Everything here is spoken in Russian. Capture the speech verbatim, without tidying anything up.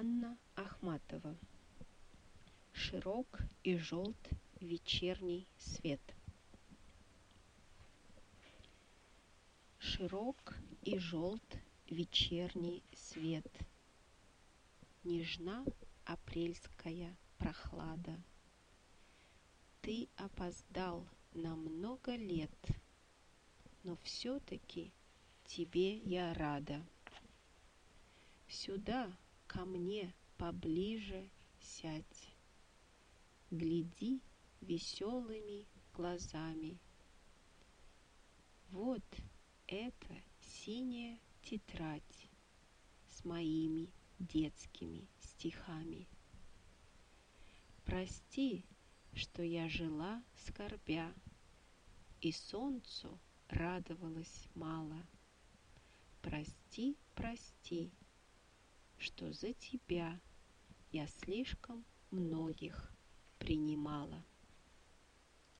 Анна Ахматова. Широк и желт вечерний свет. Широк и желт вечерний свет. Нежна апрельская прохлада. Ты опоздал на много лет, но все-таки тебе я рада. Сюда ко мне поближе сядь. Гляди веселыми глазами. Вот это синяя тетрадь с моими детскими стихами. Прости, что я жила скорбя, и солнцу радовалась мало. Прости, прости, что за тебя я слишком многих принимала.